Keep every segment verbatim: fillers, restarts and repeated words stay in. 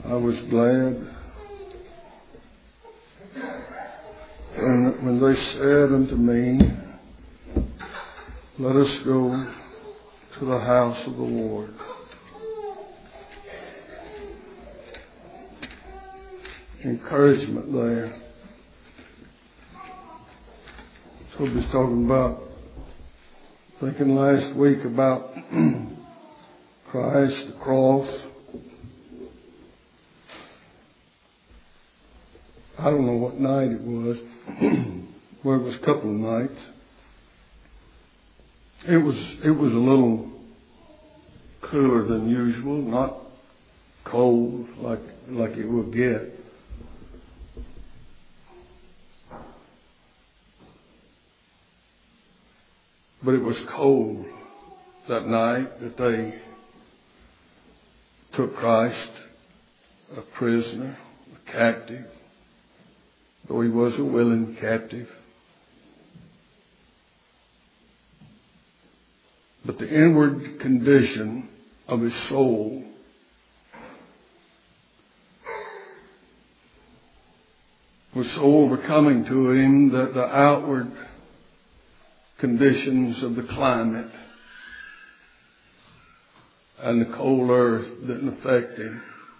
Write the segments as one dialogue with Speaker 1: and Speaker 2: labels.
Speaker 1: I was glad when, when they said unto me, let us go to the house of the Lord. Encouragement there. Toby's talking about, thinking last week about Christ, the cross. I don't know what night it was. Well, it was a couple of nights. It was it was a little cooler than usual, not cold like like it would get. But it was cold that night that they took Christ, a prisoner, a captive, though he was a willing captive. But the inward condition of his soul was so overcoming to him that the outward conditions of the climate and the cold earth didn't affect him.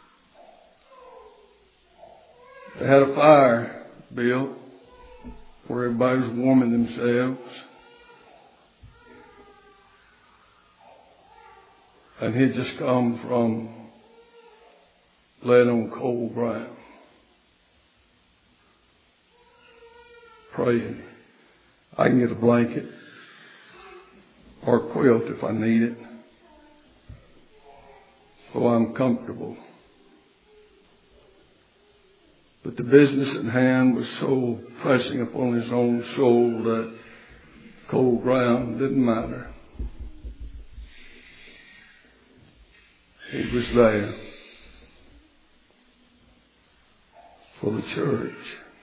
Speaker 1: They had a fire built where everybody was warming themselves. And he'd just come from laying on cold ground, praying. I can get a blanket or a quilt if I need it, so I'm comfortable. But the business at hand was so pressing upon his own soul that cold ground didn't matter. He was there for the church.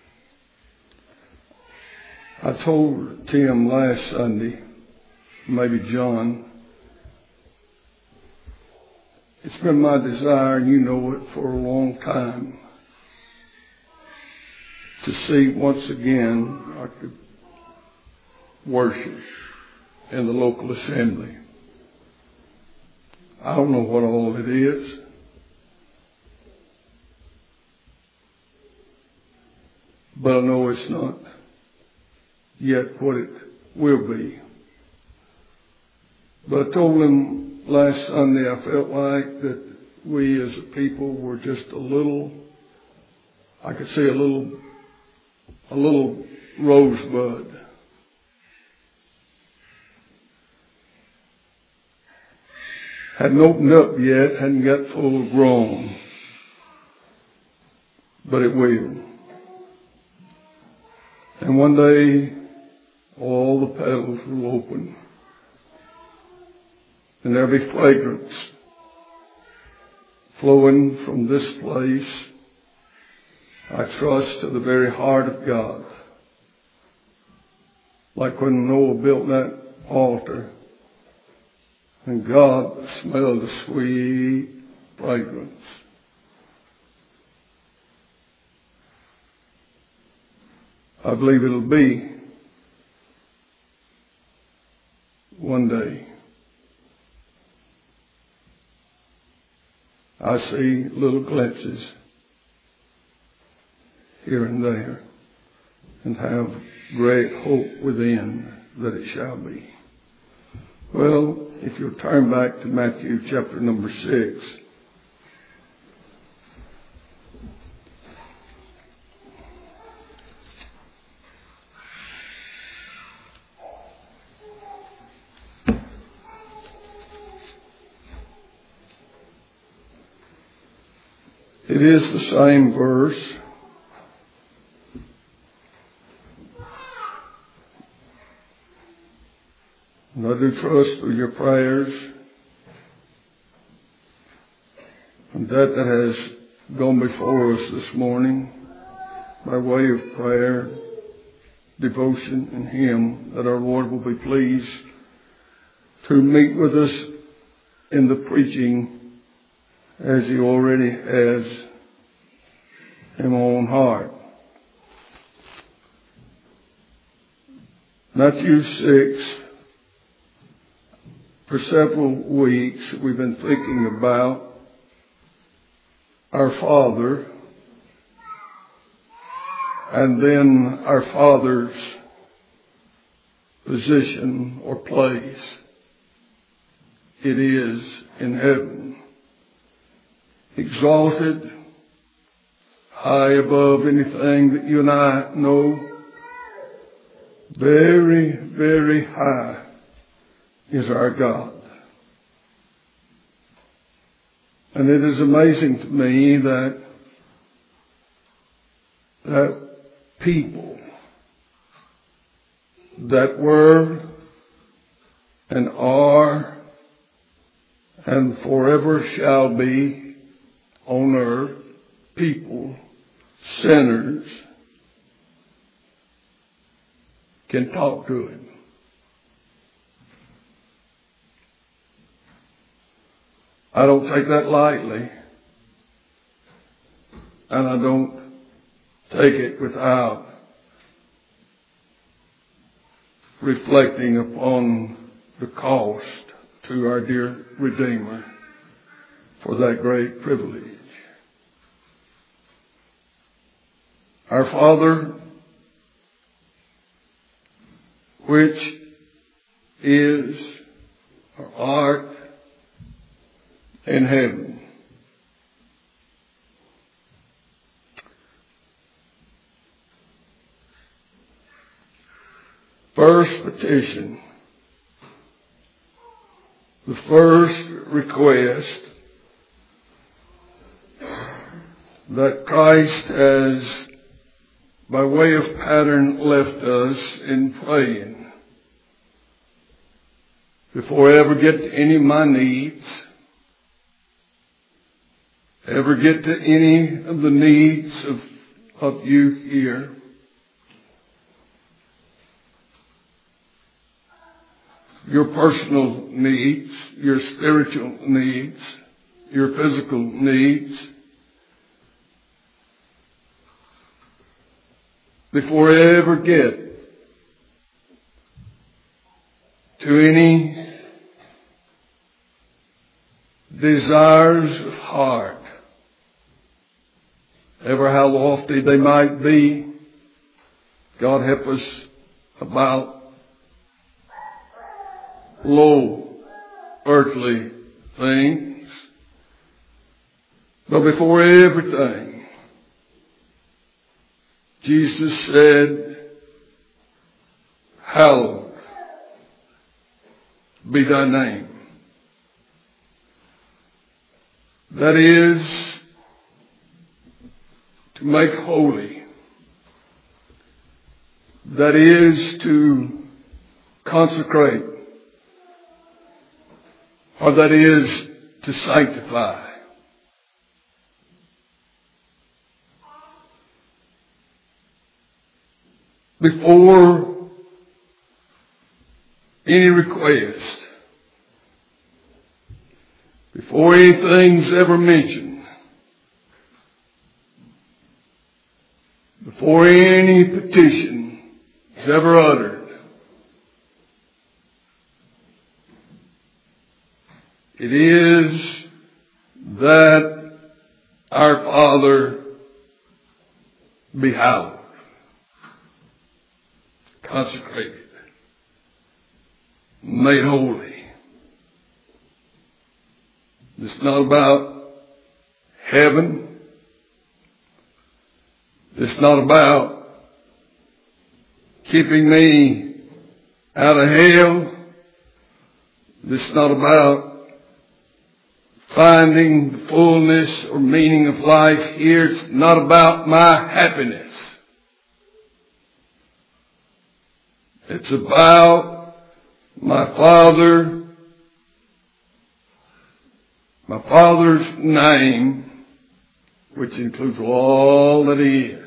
Speaker 1: I told Tim last Sunday, maybe John, it's been my desire, and you know it, for a long time, to see once again I could worship in the local assembly. I don't know what all it is. But I know it's not yet what it will be. But I told him last Sunday I felt like that we as a people were just a little, I could say a little, a little rosebud. Hadn't opened up yet, hadn't got full grown. But it will. And one day, all the petals will open. And there'll be fragrance flowing from this place, I trust, to the very heart of God. Like when Noah built that altar, and God smelled the sweet fragrance. I believe it'll be one day. I see little glimpses here and there, and have great hope within that it shall be. Well, if you'll turn back to Matthew chapter number six. It is the same verse. And I do trust through your prayers and that that has gone before us this morning by way of prayer, devotion, and hymn, that our Lord will be pleased to meet with us in the preaching as he already has in my own heart. Matthew six, for several weeks we've been thinking about our Father and then our Father's position or place it is in heaven. Exalted, high above anything that you and I know. Very, very high is our God. And it is amazing to me that that people that were and are and forever shall be on earth, people, sinners, can talk to him. I don't take that lightly, and I don't take it without reflecting upon the cost to our dear Redeemer for that great privilege. Our Father, which is or art in heaven. First petition, the first request that Christ has, by way of pattern, left us in praying. Before I ever get to any of my needs, ever get to any of the needs of, of you here, your personal needs, your spiritual needs, your physical needs, before I ever get to any desires of heart, ever how lofty they might be, God help us about low earthly things. But before everything, Jesus said, hallowed be thy name. That is to make holy. That is to consecrate. Or that is to sanctify. Before any request, before anything's ever mentioned, before any petition is ever uttered, it is that our Father be hallowed, consecrated, made holy. It's not about heaven. It's not about keeping me out of hell. It's not about finding the fullness or meaning of life here. It's not about my happiness. It's about my Father, my Father's name, which includes all that He is.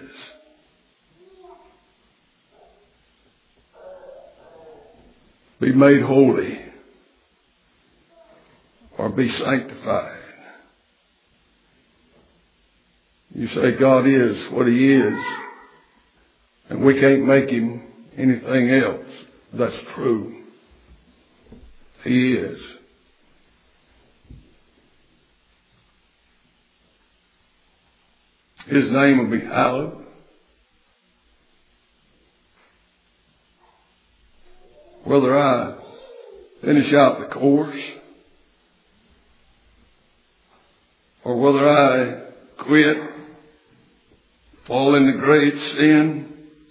Speaker 1: Be made holy or be sanctified. You say God is what He is, and we can't make Him anything else. That's true. He is. His name will be hallowed. Whether I finish out the course or whether I quit, fall into great sin,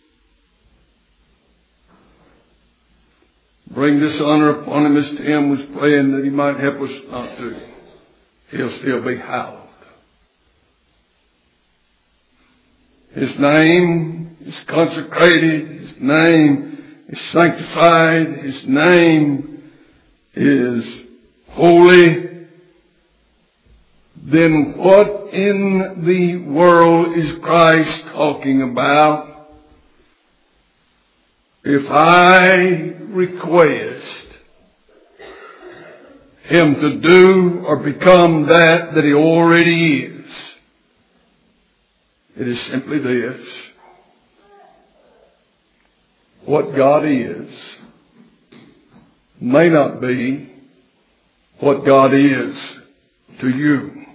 Speaker 1: bring dishonor upon Him as Tim was praying that He might help us not to, He'll still be hallowed. His name is consecrated. His name is sanctified. His name is holy. Then what in the world is Christ talking about? If I request Him to do or become that that He already is, it is simply this: what God is may not be what God is to you.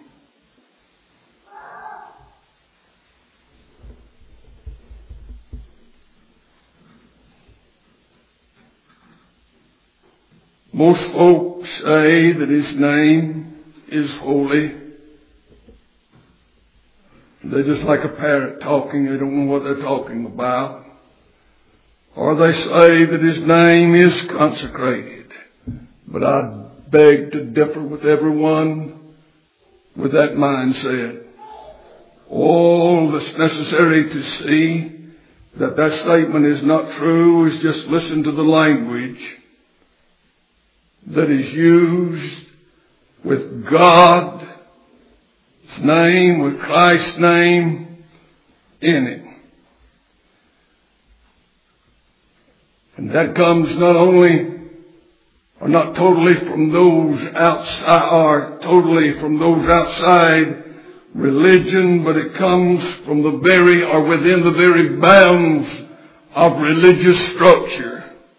Speaker 1: Most folks say that His name is holy. They're just like a parrot talking. They don't know what they're talking about. Or they say that His name is consecrated. But I beg to differ with everyone with that mindset. All that's necessary to see that that statement is not true is just listen to the language that is used with God's name, with Christ's name in it. And that comes not only, or not totally from those outside, or totally from those outside religion, but it comes from the very, or within the very bounds of religious structure.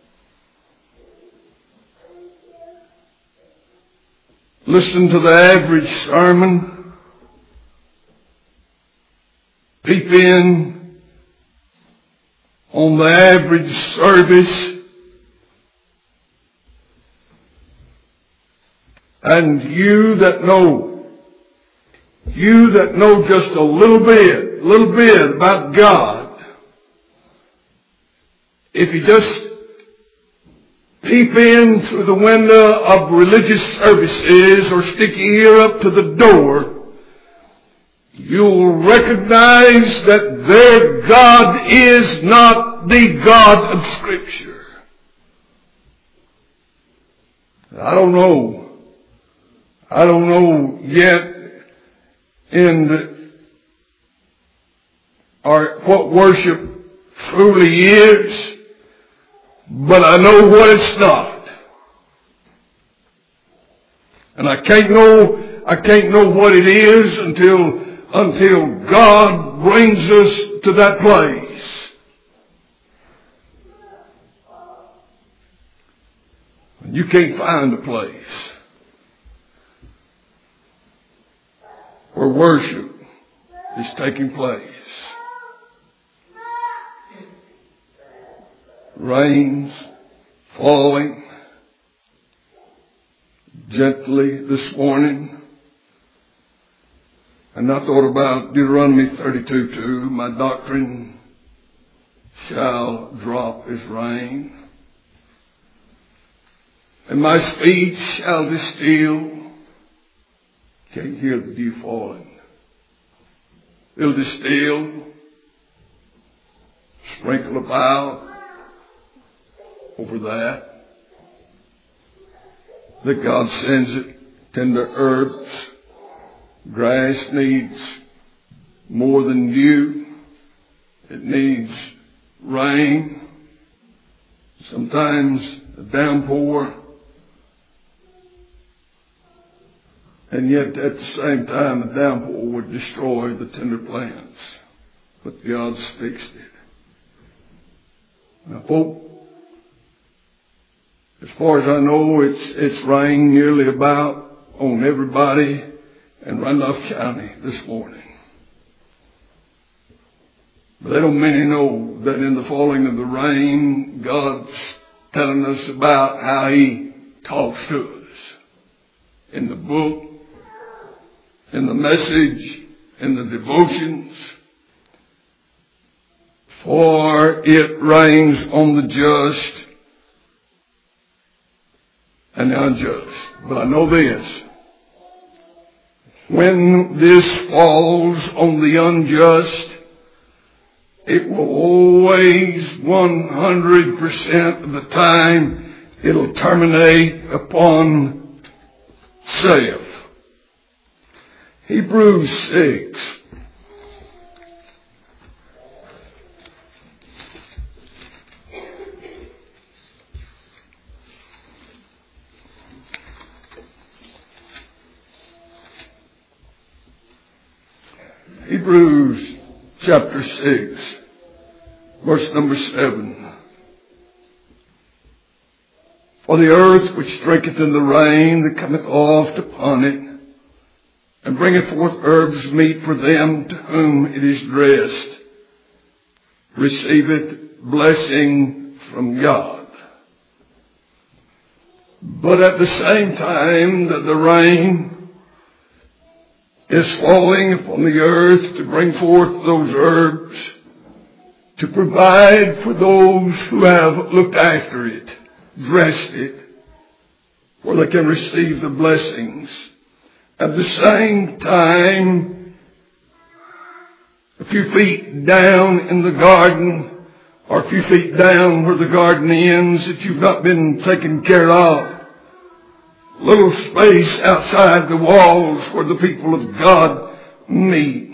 Speaker 1: Listen to the average sermon. Peep in on the average service. And you that know, you that know just a little bit, little bit about God, if you just peep in through the window of religious services or stick your ear up to the door, you'll recognize that their God is not the God of Scripture. I don't know. I don't know yet in the, or what worship truly is, but I know what it's not. And I can't know, I can't know what it is until, until God brings us to that place. You can't find a place where worship is taking place. Rain's falling gently this morning. And I thought about Deuteronomy thirty-two two. My doctrine shall drop as rain, and my speech shall distill. Can't hear the dew falling. It'll distill, sprinkle about over that. That God sends it. Tender herbs. Grass needs more than dew. It needs rain. Sometimes a downpour. And yet at the same time, the downpour would destroy the tender plants. But God's fixed it. Now, folk, as far as I know, it's, it's rained nearly about on everybody in Randolph County this morning. But they don't many know that in the falling of the rain, God's telling us about how He talks to us. In the book, in the message, in the devotions. For it rains on the just and the unjust. But I know this. When this falls on the unjust, it will always, one hundred percent of the time, it'll terminate upon self. Hebrews six. Hebrews chapter six, verse number seven. For the earth which drinketh in the rain that cometh oft upon it, and bringeth forth herbs meet for them to whom it is dressed, receiveth blessing from God. But at the same time that the rain is falling upon the earth to bring forth those herbs, to provide for those who have looked after it, dressed it, where they can receive the blessings. At the same time, a few feet down in the garden, or a few feet down where the garden ends that you've not been taken care of, little space outside the walls where the people of God meet.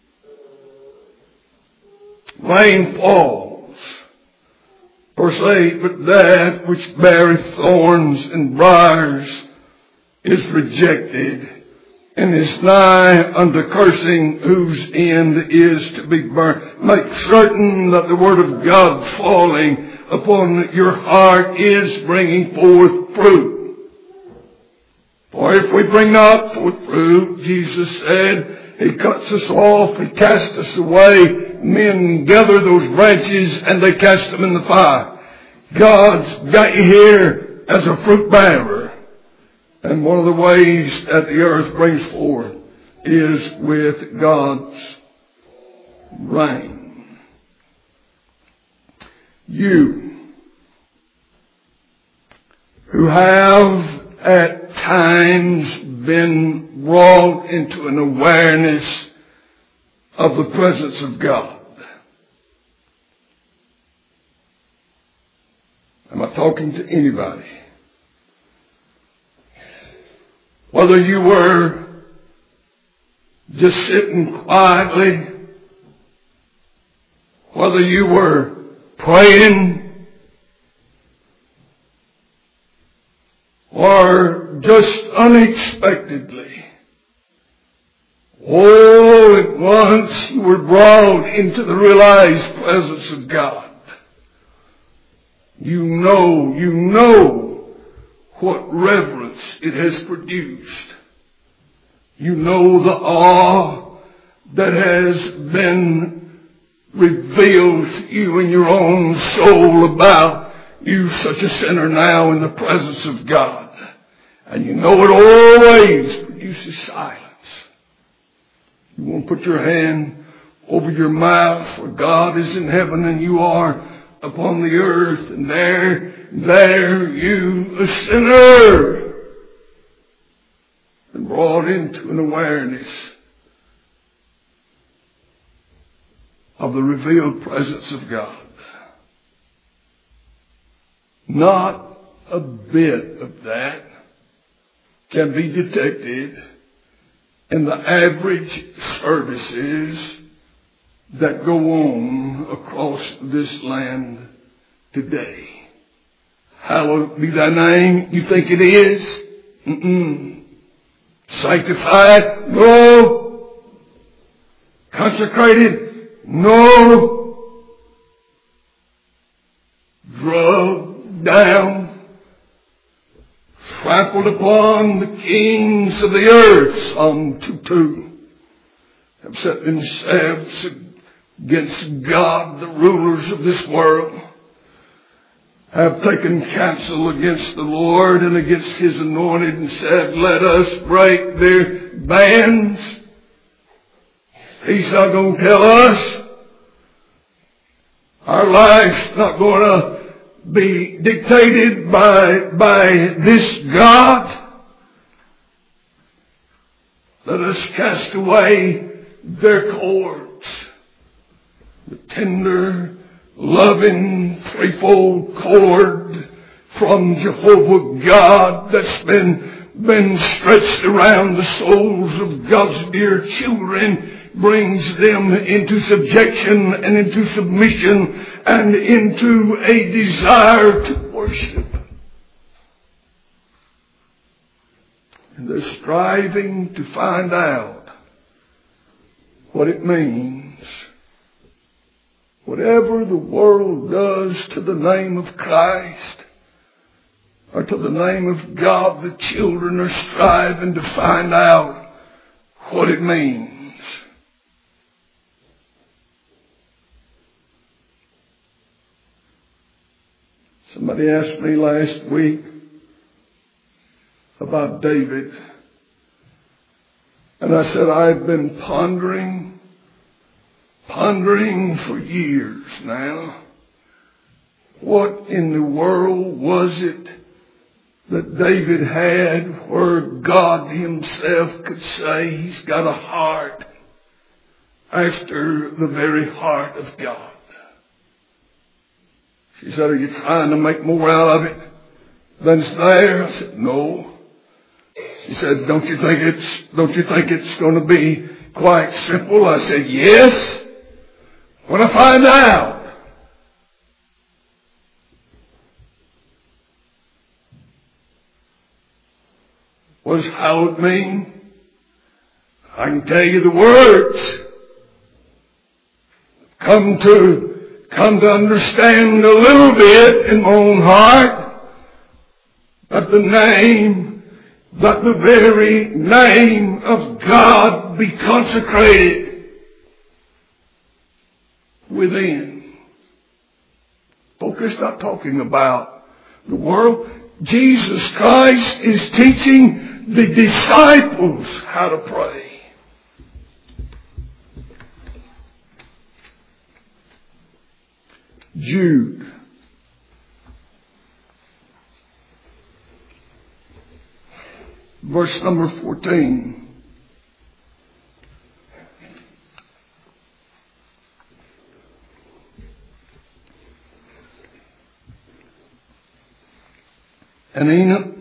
Speaker 1: Rain falls. Verse eight, but that which beareth thorns and briars is rejected, and is nigh unto cursing, whose end is to be burnt. Make certain that the word of God falling upon your heart is bringing forth fruit. For if we bring not forth fruit, Jesus said, He cuts us off, He casts us away. Men gather those branches and they cast them in the fire. God's got you here as a fruit bearer. And one of the ways that the earth brings forth is with God's rain. You who have at times been brought into an awareness of the presence of God. Am I talking to anybody? Whether you were just sitting quietly, whether you were praying, or just unexpectedly, all at once you were brought into the realized presence of God. You know, you know what reverence it has produced. You know the awe that has been revealed to you in your own soul about you, such a sinner now in the presence of God. And you know it always produces silence. You won't put your hand over your mouth, for God is in heaven and you are upon the earth, and there, there you, a sinner, been brought into an awareness of the revealed presence of God. Not a bit of that can be detected in the average services that go on across this land today. Hallowed be thy name. You think it is? Mm-mm. Sanctified? No. Consecrated? No. Drugged down, trampled upon the kings of the earth, Psalm two two, have set themselves against God, the rulers of this world, have taken counsel against the Lord and against His anointed and said, let us break their bands. He's not going to tell us. Our life's not going to be dictated by, by this God. Let us cast away their cords. The tender, loving, threefold cord from Jehovah God that's been, been stretched around the souls of God's dear children brings them into subjection and into submission and into a desire to worship. And they're striving to find out what it means. Whatever the world does to the name of Christ or to the name of God, the children are striving to find out what it means. Somebody asked me last week about David. And I said, I've been pondering, pondering for years now. What in the world was it that David had where God Himself could say He's got a heart after the very heart of God? She said, are you trying to make more out of it than's there? I said, no. She said, don't you think it's, don't you think it's going to be quite simple? I said, yes. When I find out. What does hallowed mean? I can tell you the words. Come to Come to understand a little bit in my own heart that the name, that the very name of God be consecrated within. Focus, not talking about the world. Jesus Christ is teaching the disciples how to pray. Jude. Verse number fourteen. And Enoch,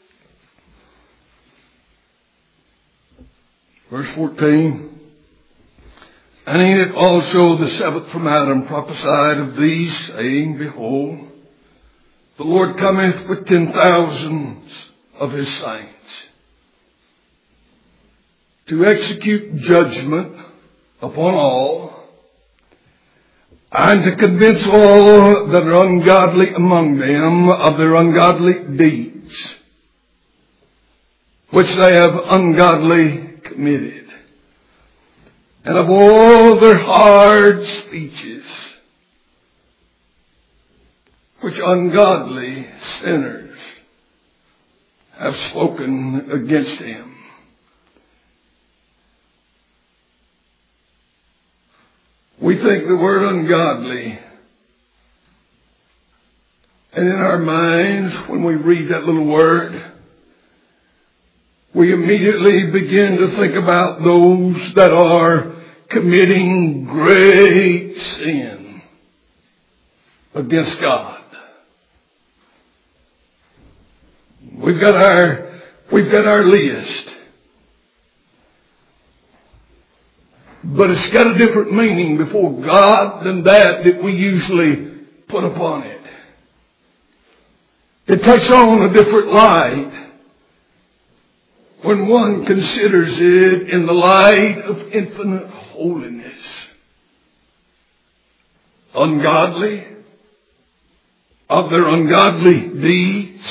Speaker 1: verse fourteen, and Enoch also, the seventh from Adam, prophesied of these, saying, behold, the Lord cometh with ten thousands of His saints to execute judgment upon all, and to convince all that are ungodly among them of their ungodly deeds, which they have ungodly committed, and of all their hard speeches, which ungodly sinners have spoken against Him. We think the word ungodly, and in our minds, when we read that little word, we immediately begin to think about those that are committing great sin against God. We've got our, we've got our list. But it's got a different meaning before God than that that we usually put upon it. It takes on a different light when one considers it in the light of infinite holiness. Ungodly, of their ungodly deeds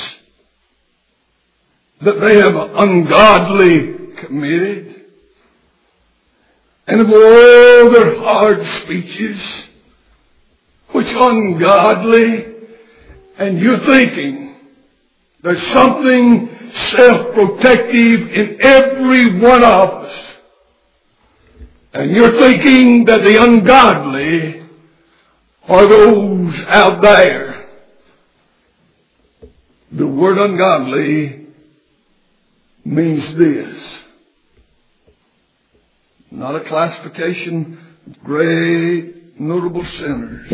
Speaker 1: that they have ungodly committed, and of all their hard speeches, which ungodly, and you're thinking there's something self-protective in every one of us. And you're thinking that the ungodly are those out there. The word ungodly means this. Not a classification of great notable sinners.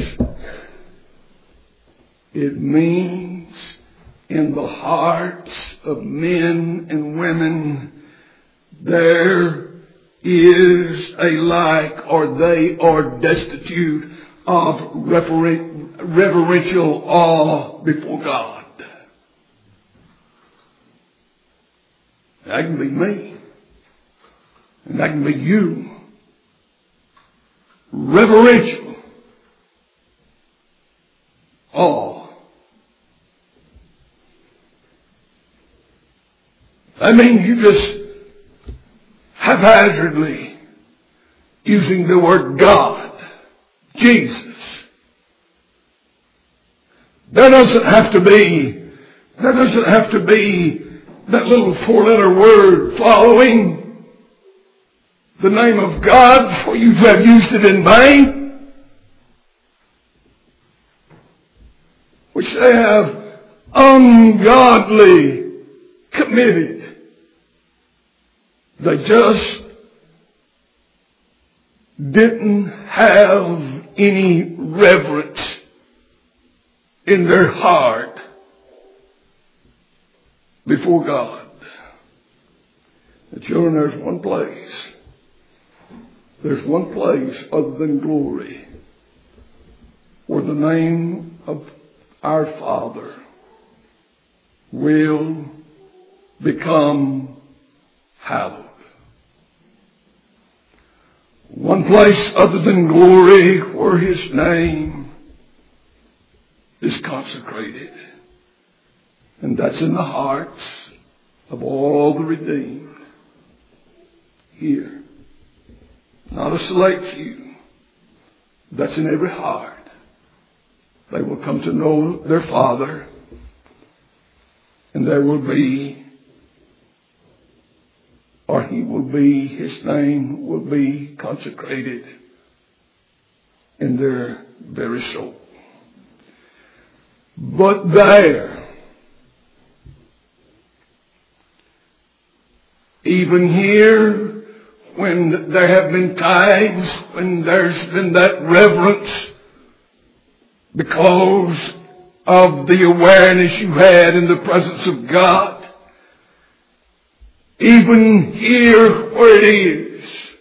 Speaker 1: It means in the hearts of men and women there is a lack, or they are destitute of referen- reverential awe before God. That can be me. And that can be you. Reverential awe. I mean, you just haphazardly using the word God, Jesus. There doesn't have to be, there doesn't have to be that little four-letter word following the name of God for you to have used it in vain, which they have ungodly committed. They just didn't have any reverence in their heart before God. The children, there's one place. There's one place other than glory where the name of our Father will become hallowed. One place other than glory where His name is consecrated. And that's in the hearts of all the redeemed here. Not a select few. That's in every heart. They will come to know their Father, and there will be, or He will be, His name will be consecrated in their very soul. But there, even here, when there have been times when there's been that reverence because of the awareness you had in the presence of God, even here where it is,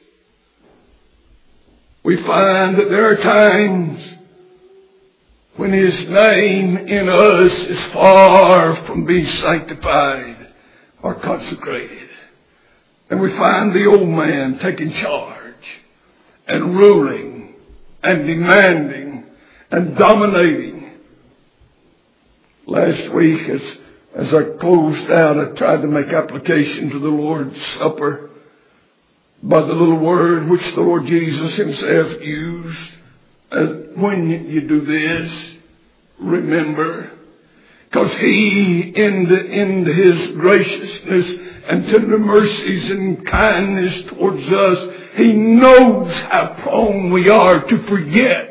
Speaker 1: we find that there are times when His name in us is far from being sanctified or consecrated. And we find the old man taking charge and ruling and demanding and dominating. Last week, as, as I closed out, I tried to make application to the Lord's Supper by the little word which the Lord Jesus Himself used. As when you do this, remember. Because He, in, the, in His graciousness and tender mercies and kindness towards us, He knows how prone we are to forget.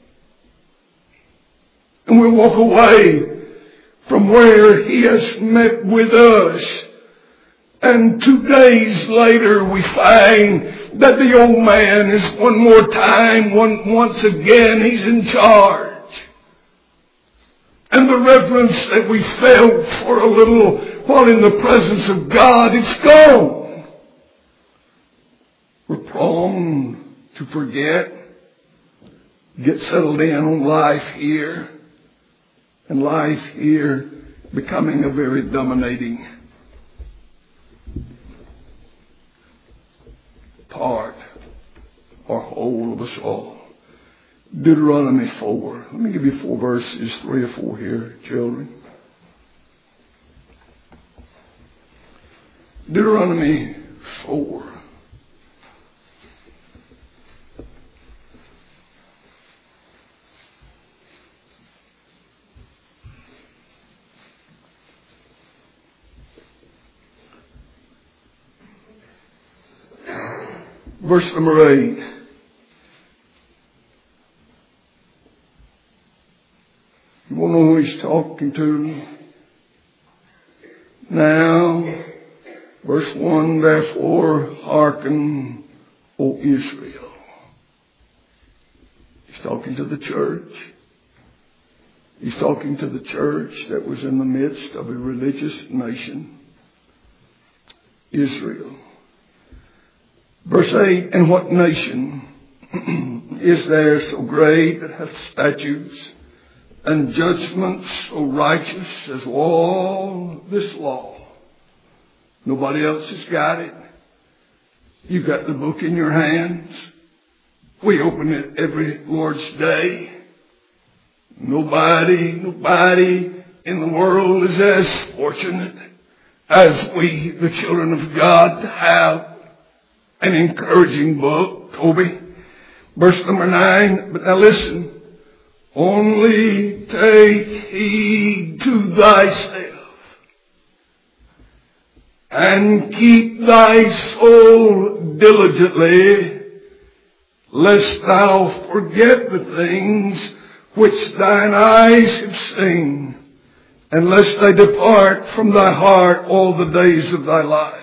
Speaker 1: And we'll walk away from where He has met with us. And two days later we find that the old man is one more time, one, once again, He's in charge. And the reverence that we felt for a little while in the presence of God, it's gone. We're prone to forget, get settled in on life here, and life here becoming a very dominating part or whole of us all. Deuteronomy four. Let me give you four verses, three or four here, children. Deuteronomy four. Verse number eight. You want to know who he's talking to? Now, verse one, therefore, hearken, O Israel. He's talking to the church. He's talking to the church that was in the midst of a religious nation, Israel. Verse eight, and what nation is there so great that hath statutes and judgments so righteous as all this law? Nobody else has got it. You've got the book in your hands. We open it every Lord's Day. Nobody, nobody in the world is as fortunate as we, the children of God, to have an encouraging book, Toby. Verse number nine, but now listen. Only take heed to thyself and keep thy soul diligently, lest thou forget the things which thine eyes have seen, and lest they depart from thy heart all the days of thy life.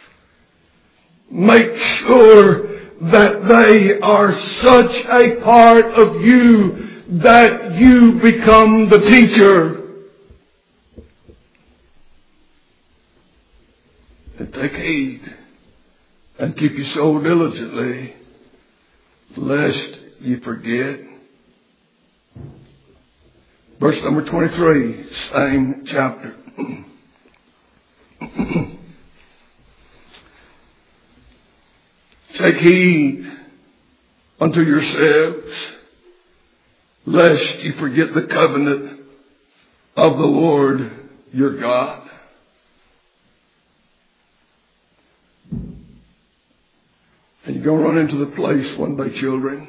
Speaker 1: Make sure that they are such a part of you that you become the teacher. And take heed and keep your soul diligently, lest you forget. Verse number twenty-three, same chapter. Take heed unto yourselves, lest you forget the covenant of the Lord your God. And you're going to run into the place one day, children,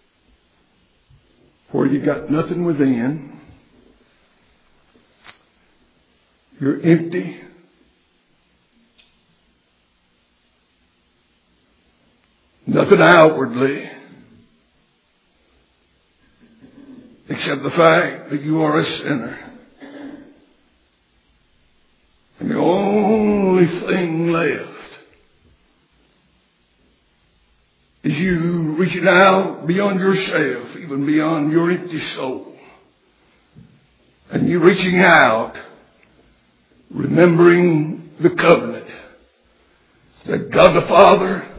Speaker 1: where you got nothing within. You're empty. Nothing outwardly, except the fact that you are a sinner. And the only thing left is you reaching out beyond yourself, even beyond your empty soul. And you reaching out, remembering the covenant that God the Father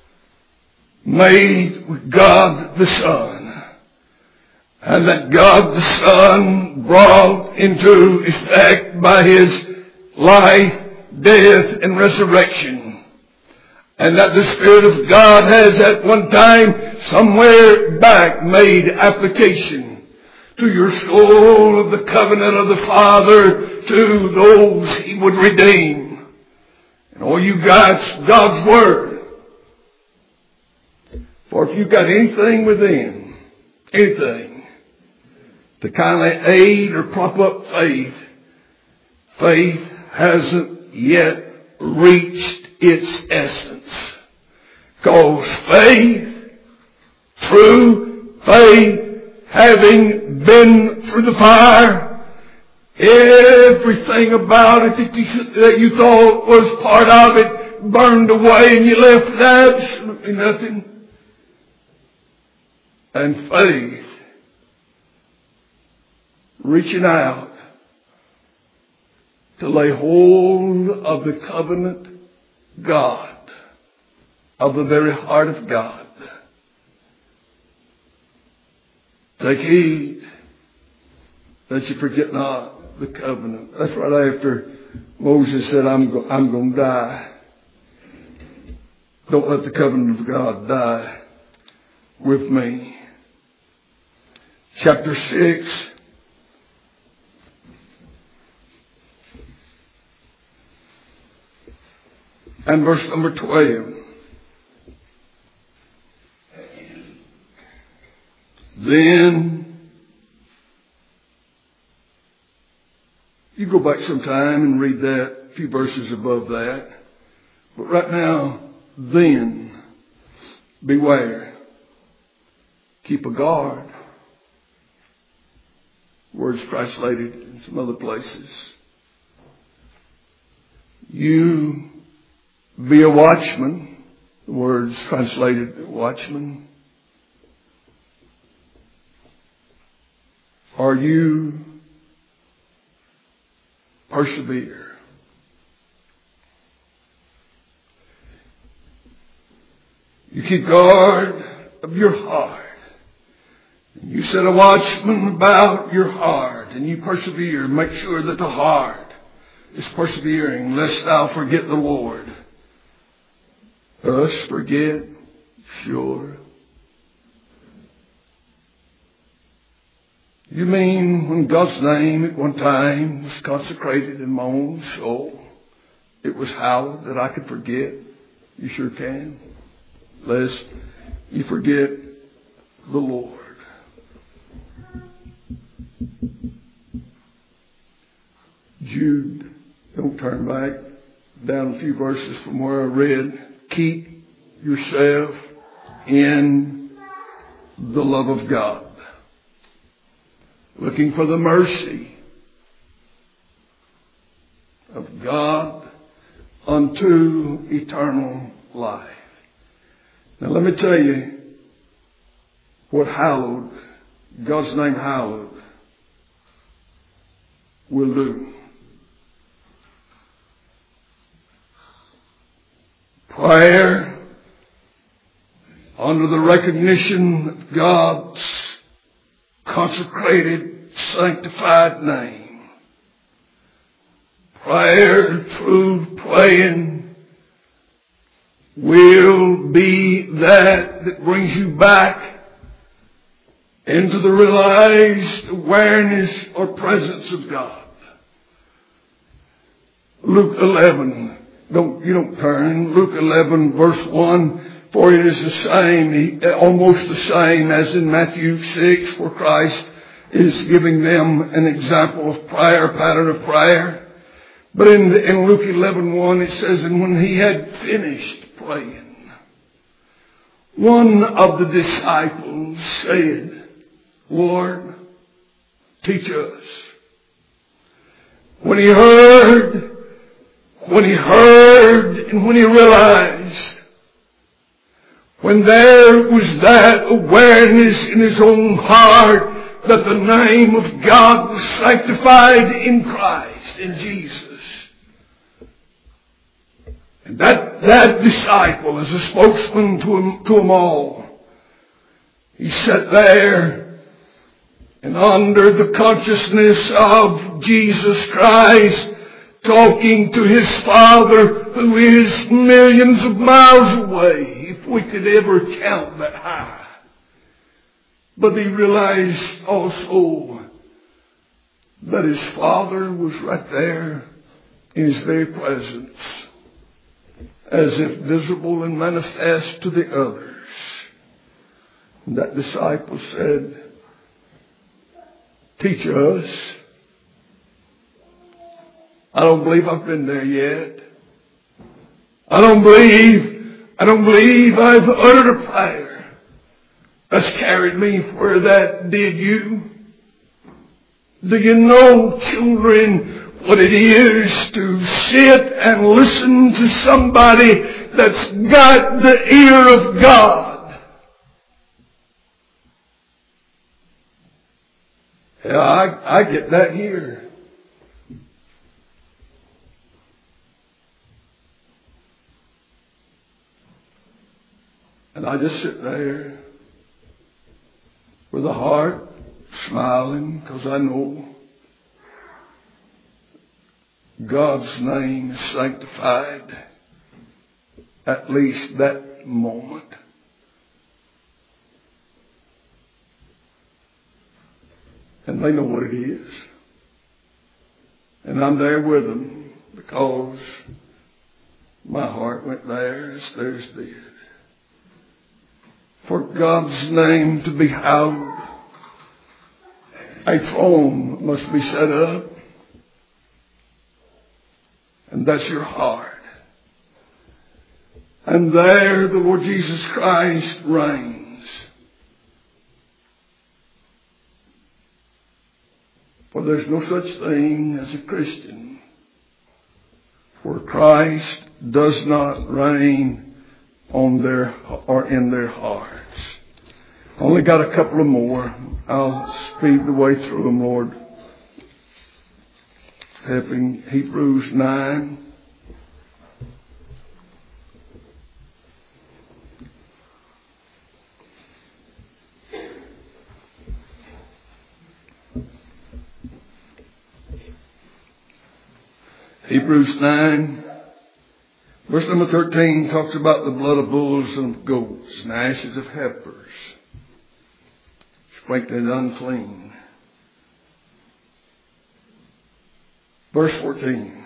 Speaker 1: made with God the Son, and that God the Son brought into effect by his life, death, and resurrection. And that the Spirit of God has at one time somewhere back made application to your soul of the covenant of the Father to those he would redeem. And all you got's God's Word. For if you've got anything within, anything, to kind of aid or prop up faith, faith hasn't yet reached its essence. Because faith, true faith, having been through the fire, everything about it that you, that you thought was part of it burned away and you left with absolutely nothing. And faith, reaching out to lay hold of the covenant God, of the very heart of God. Take heed that you forget not the covenant. That's right after Moses said, I'm, go- I'm going to die. Don't let the covenant of God die with me. Chapter six. And verse number twelve. Then, you go back sometime and read that, a few verses above that. But right now, then, beware. Keep a guard. Words translated in some other places. You be a watchman. The words translated watchman. Or you persevere. You keep guard of your heart. You set a watchman about your heart, and you persevere. Make sure that the heart is persevering, lest thou forget the Lord. Us forget, sure. You mean when God's name at one time was consecrated in my own soul, it was hallowed that I could forget? You sure can. Lest you forget the Lord. Jude, don't turn back, down a few verses from where I read. Keep yourself in the love of God, looking for the mercy of God unto eternal life. Now let me tell you what hallowed, God's name hallowed, will do. Prayer under the recognition of God's consecrated, sanctified name. Prayer, true praying, will be that that brings you back into the realized awareness or presence of God. Luke eleven. Don't, you don't turn. Luke eleven verse one. For it is the same, almost the same as in Matthew six, where Christ is giving them an example of prayer, pattern of prayer. But in, in Luke eleven one, it says, and when he had finished praying, one of the disciples said, Lord, teach us. When he heard, when he heard and when he realized, when there was that awareness in his own heart that the name of God was sanctified in Christ, in Jesus. And that, that disciple, as a spokesman to them, to them all, he sat there and under the consciousness of Jesus Christ, talking to his Father who is millions of miles away, if we could ever count that high. But he realized also that his Father was right there in his very presence, as if visible and manifest to the others. And that disciple said, teach us. I don't believe I've been there yet. I don't believe, I don't believe I've uttered a prayer that's carried me where that did you. Do you know, children, what it is to sit and listen to somebody that's got the ear of God? Yeah, I, I get that here. And I just sit there with a heart smiling because I know God's name is sanctified at least that moment. And they know what it is. And I'm there with them because my heart went there as theirs did. For God's name to be hallowed, a throne must be set up. And that's your heart. And there the Lord Jesus Christ reigns. For there's no such thing as a Christian where Christ does not reign on their or in their hearts. Only got a couple of more. I'll speed the way through them, Lord. Helping Hebrews nine. Hebrews nine, verse number thirteen talks about the blood of bulls and of goats and ashes of heifers, sprinkled unclean. Verse fourteen.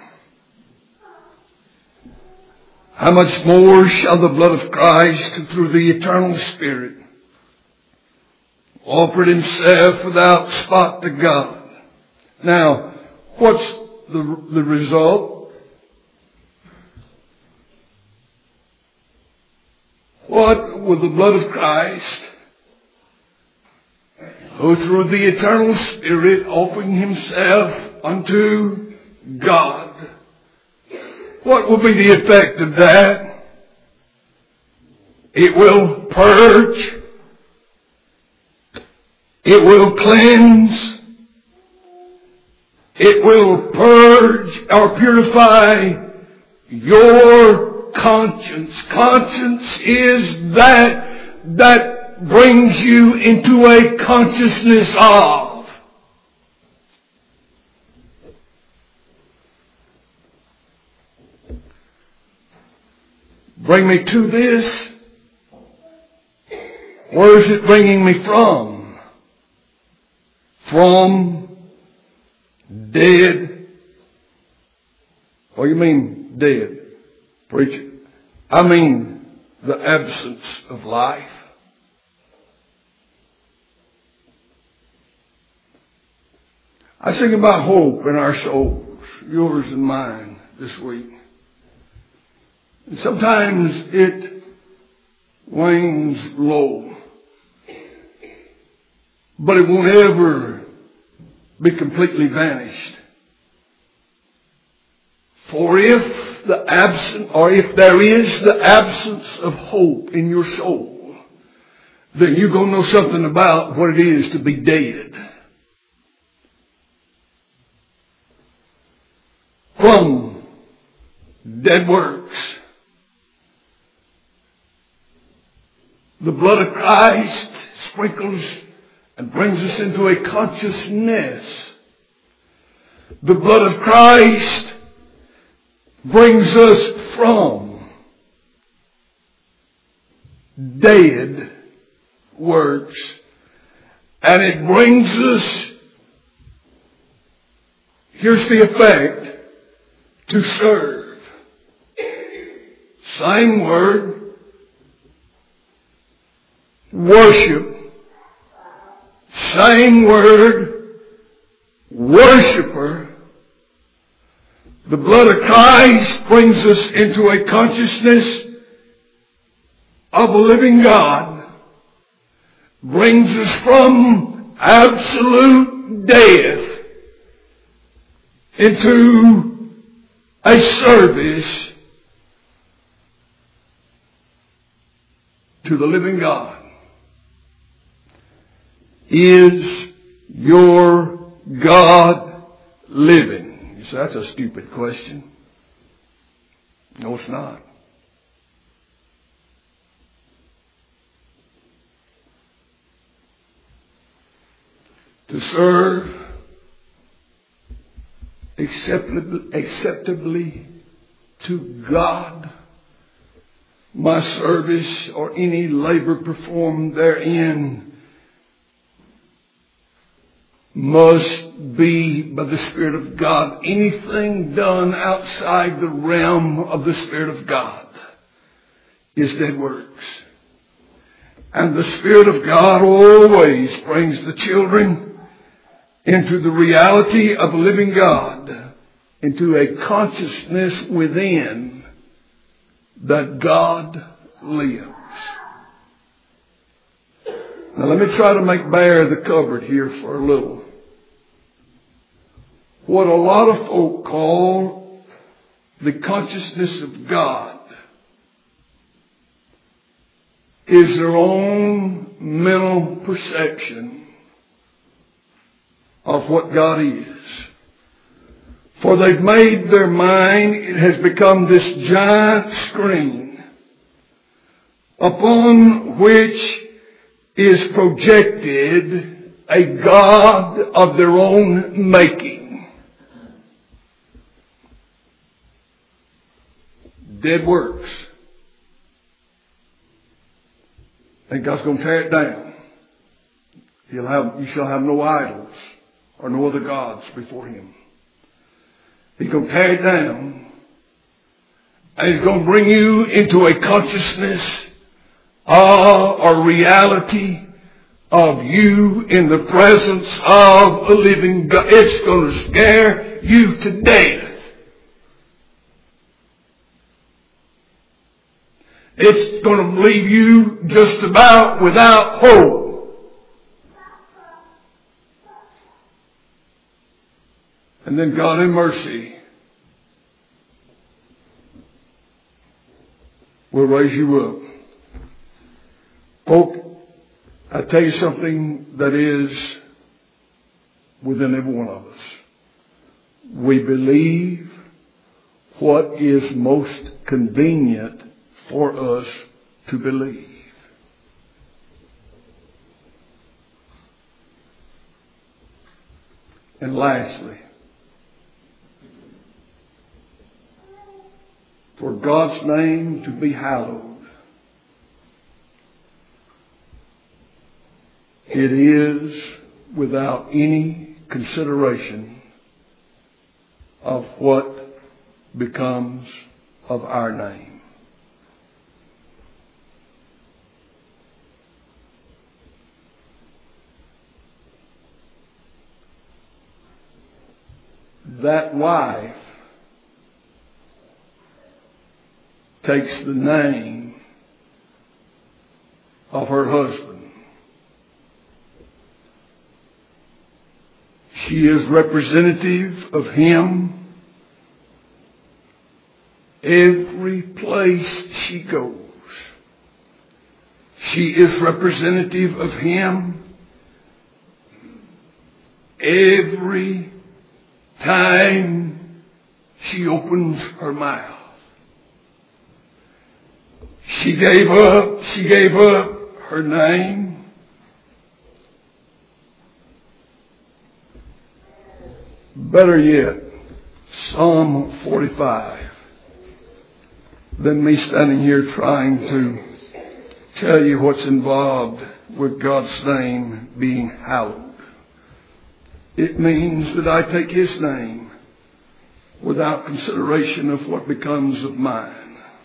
Speaker 1: How much more shall the blood of Christ, who through the eternal Spirit offered himself without spot to God. Now, what's the, the result? What with the blood of Christ, who through the eternal Spirit offering himself unto God, what will be the effect of that? It will purge. It will cleanse. It will purge or purify your conscience. Conscience is that that brings you into a consciousness of. Bring me to this. Where is it bringing me from? From dead. What do you mean dead, preacher? I mean the absence of life. I sing about hope in our souls, yours and mine, this week. And sometimes it wanes low, but it won't ever be completely vanished. For if the absent, or if there is the absence of hope in your soul, then you're going to know something about what it is to be dead. From dead works. The blood of Christ sprinkles and brings us into a consciousness. The blood of Christ brings us from dead works. And it brings us, here's the effect, to serve. Same word. Worship. Same word. Worshipper. The blood of Christ brings us into a consciousness of a living God. Brings us from absolute death into a service to the living God. Is your God living? You say, that's a stupid question. No, it's not. To serve acceptably, acceptably to God my service or any labor performed therein must be by the Spirit of God. Anything done outside the realm of the Spirit of God is dead works. And the Spirit of God always brings the children into the reality of a living God, into a consciousness within that God lives. Now let me try to make bare the cupboard here for a little. What a lot of folk call the consciousness of God is their own mental perception of what God is. For they've made their mind, it has become this giant screen upon which is projected a God of their own making. Dead works. And God's going to tear it down. He'll have, you shall have no idols or no other gods before Him. He's going to tear it down. And He's going to bring you into a consciousness uh, or reality of you in the presence of a living God. It's going to scare you to death. It's going to leave you just about without hope. And then God in mercy will raise you up. Folk, I tell you something that is within every one of us. We believe what is most convenient for us to believe. And lastly, for God's name to be hallowed, it is without any consideration of what becomes of our name. That wife takes the name of her husband. She is representative of him every place she goes. She is representative of him every time she opens her mouth. She gave up, she gave up her name. Better yet, Psalm forty-five, than me standing here trying to tell you what's involved with God's name being hallowed. It means that I take His name without consideration of what becomes of mine.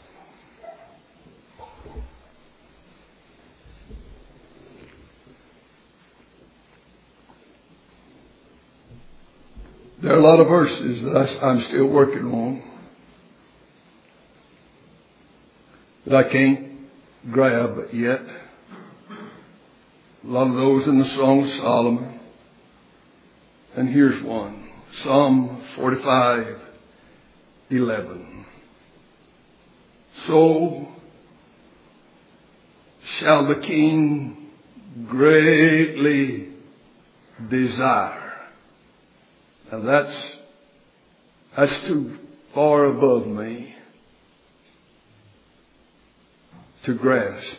Speaker 1: There are a lot of verses that I, I'm still working on that I can't grab yet. A lot of those in the Song of Solomon. And here's one. Psalm forty-five, eleven. So shall the king greatly desire. Now that's, that's too far above me to grasp.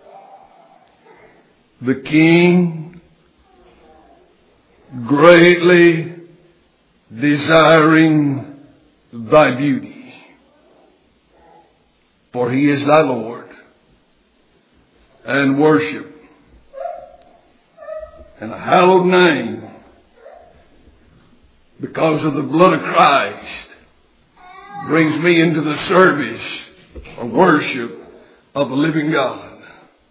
Speaker 1: The king greatly desiring thy beauty, for he is thy Lord, and worship. And a hallowed name, because of the blood of Christ, brings me into the service or worship of the living God.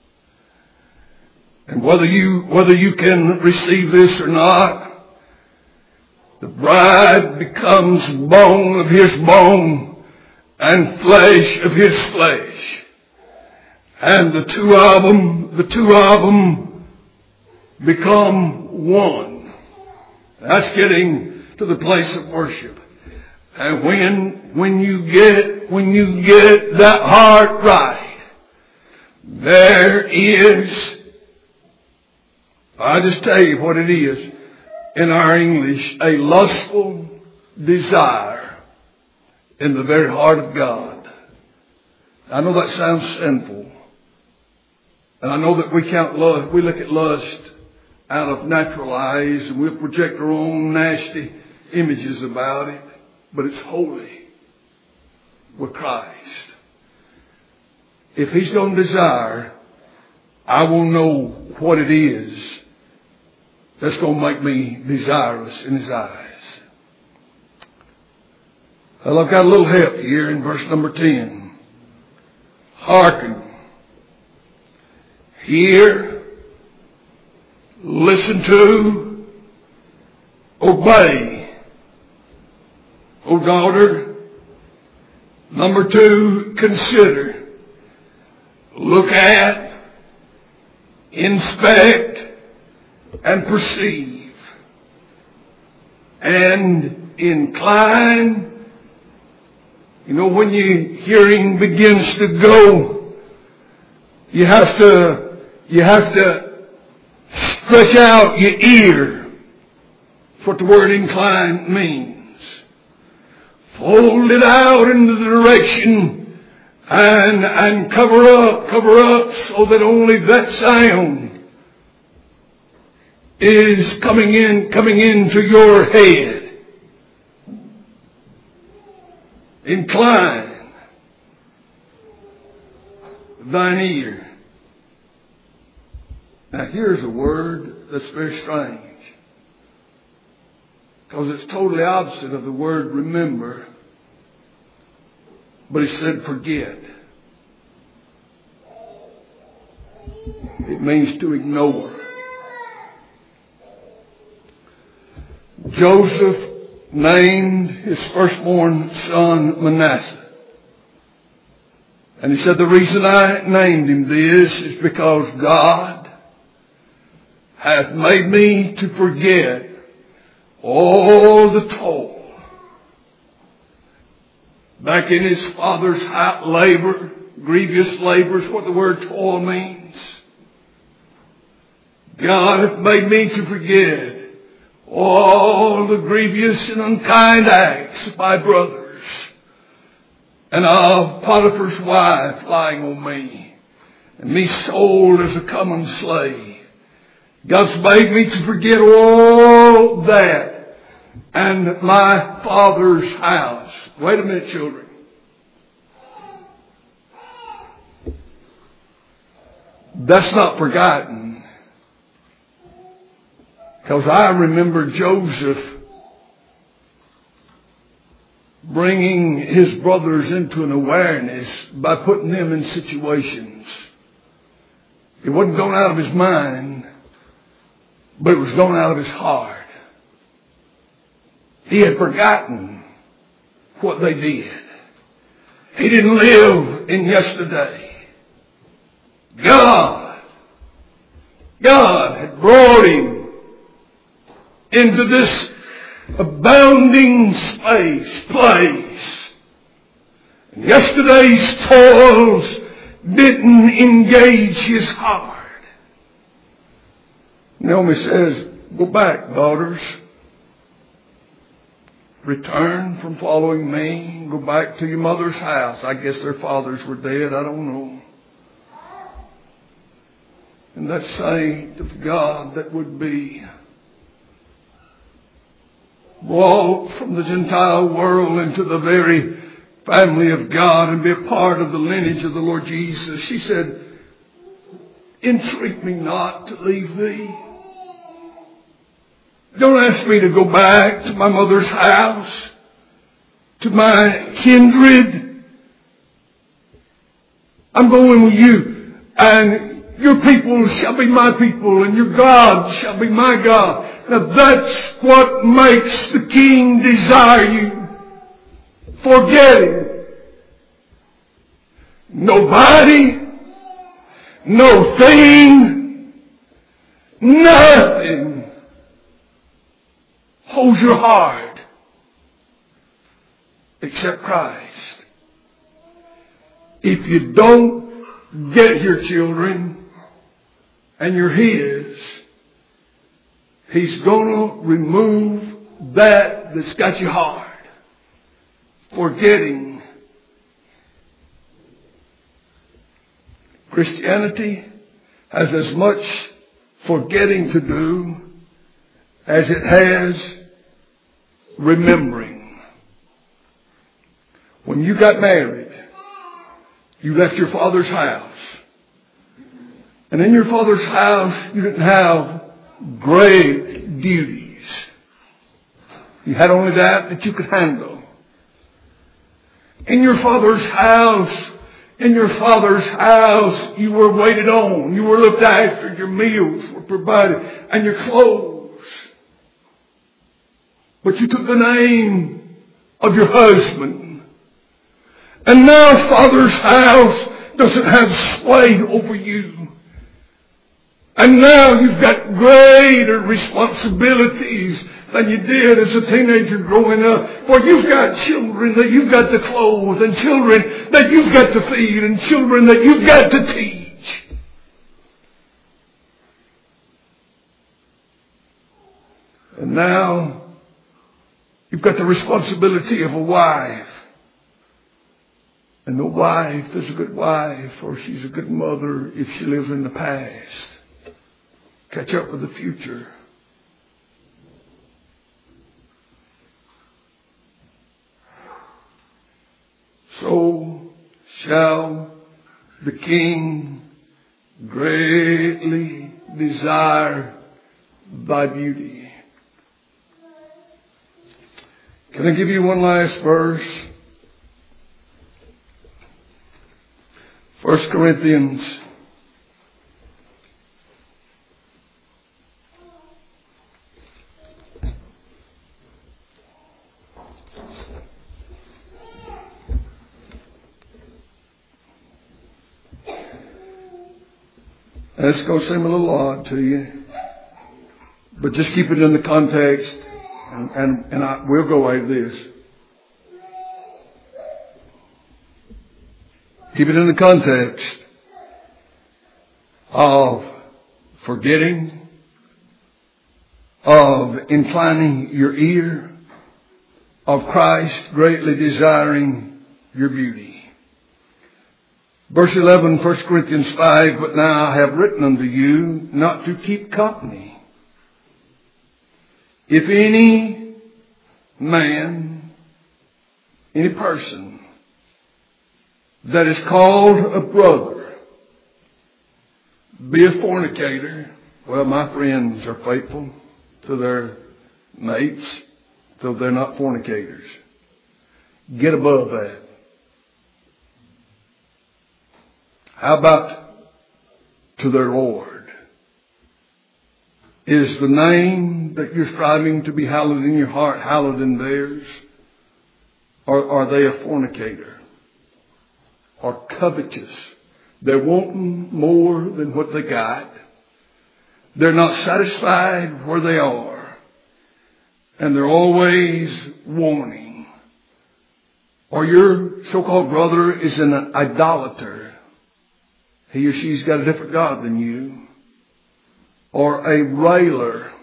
Speaker 1: And whether you, whether you can receive this or not, the bride becomes bone of his bone and flesh of his flesh. And the two of them, the two of them become one. That's getting to the place of worship. And when, when you get, when you get that heart right, there is, I'll just tell you what it is in our English, a lustful desire in the very heart of God. I know that sounds sinful. And I know that we count lust, we look at lust out of natural eyes, and we'll project our own nasty images about it. But it's holy with Christ. If he's going to desire, I will know what it is that's going to make me desirous in his eyes. Well, I've got a little help here in verse number ten. Hearken. Hear. Listen to. Obey. O daughter. Number two, consider. Look at. Inspect. And perceive. And incline. You know, when your hearing begins to go, you have to, you have to stretch out your ear. That's what the word incline means. Fold it out in the direction and, and cover up, cover up so that only that sound is coming in, coming into your head. Incline thine ear. Now here's a word that's very strange, because it's totally opposite of the word remember. But he said forget. It means to ignore. Joseph named his firstborn son Manasseh. And he said, the reason I named him this is because God hath made me to forget all the toil. Back in his father's labor, grievous labor is what the word toil means. God hath made me to forget all the grievous and unkind acts of my brothers and of Potiphar's wife lying on me and me sold as a common slave. God's made me to forget all that and my father's house. Wait a minute, children. That's not forgotten. Because I remember Joseph bringing his brothers into an awareness by putting them in situations. It wasn't going out of his mind, but it was going out of his heart. He had forgotten what they did. He didn't live in yesterday. God, God had brought him into this abounding space, place. And yesterday's toils didn't engage his heart. Naomi says, go back, daughters. Return from following me. Go back to your mother's house. I guess their fathers were dead. I don't know. And that saint of God that would be brought from the Gentile world into the very family of God and be a part of the lineage of the Lord Jesus. She said, entreat me not to leave thee. Don't ask me to go back to my mother's house, to my kindred. I'm going with you, and your people shall be my people, and your God shall be my God. Now that's what makes the King desire you. Forgetting. Nobody, no thing, nothing holds your heart except Christ. If you don't get your children and you're His, He's going to remove that that's got you hard. Forgetting. Christianity has as much forgetting to do as it has remembering. When you got married, you left your father's house. And in your father's house, you didn't have great duties. You had only that that you could handle. In your father's house, in your father's house, you were waited on. You were looked after. Your meals were provided. And your clothes. But you took the name of your husband. And now father's house doesn't have sway over you. And now you've got greater responsibilities than you did as a teenager growing up. For you've got children that you've got to clothe, and children that you've got to feed, and children that you've got to teach. And now you've got the responsibility of a wife. And the wife is a good wife, or she's a good mother if she lives in the past. Catch up with the future. So shall the King greatly desire thy beauty. Can I give you one last verse? First Corinthians That's going to seem a little odd to you, but just keep it in the context, and, and, and I, we'll go over this. Keep it in the context of forgetting, of inclining your ear, of Christ greatly desiring your beauty. Verse eleven, First Corinthians five, but now I have written unto you not to keep company. If any man, any person that is called a brother be a fornicator, well, my friends are faithful to their mates, so they're not fornicators. Get above that. How about to their Lord? Is the name that you're striving to be hallowed in your heart hallowed in theirs? Or are they a fornicator? Or covetous? They're wanting more than what they got. They're not satisfied where they are. And they're always wanting. Or your so-called brother is an idolater. He or she's got a different God than you. Or a railer.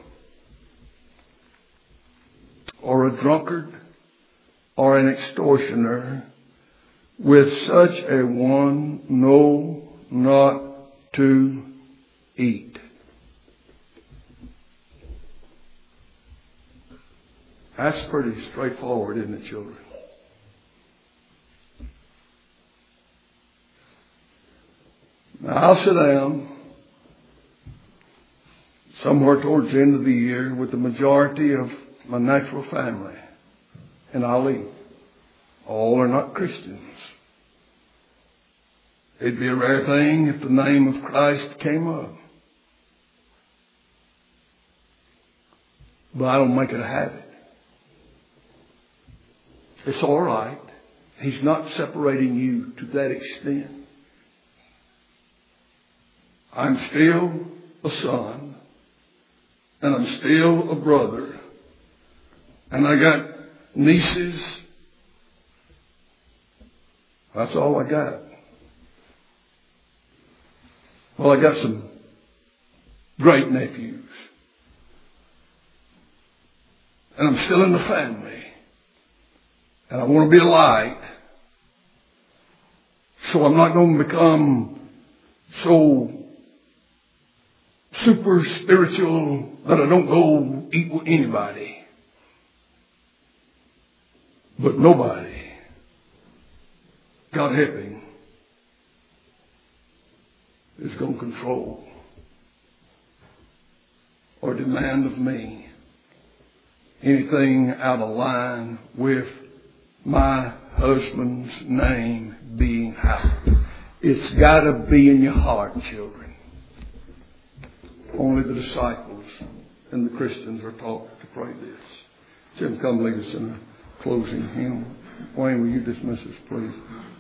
Speaker 1: Or a drunkard. Or an extortioner. With such a one, no, not to eat. That's pretty straightforward, isn't it, children? Now, I'll sit down, somewhere towards the end of the year with the majority of my natural family in Ali. All are not Christians. It'd be a rare thing if the name of Christ came up. But I don't make it a habit. It's all right. He's not separating you to that extent. I'm still a son. And I'm still a brother. And I got nieces. That's all I got. Well, I got some great nephews. And I'm still in the family. And I want to be a light. So I'm not going to become so super spiritual that I don't go eat with anybody. But nobody, God help him, is going to control or demand of me anything out of line with my husband's name being hallowed. It's got to be in your heart, children. Only the disciples and the Christians are taught to pray this. Jim, come lead us in a closing hymn. Wayne, will you dismiss us, please?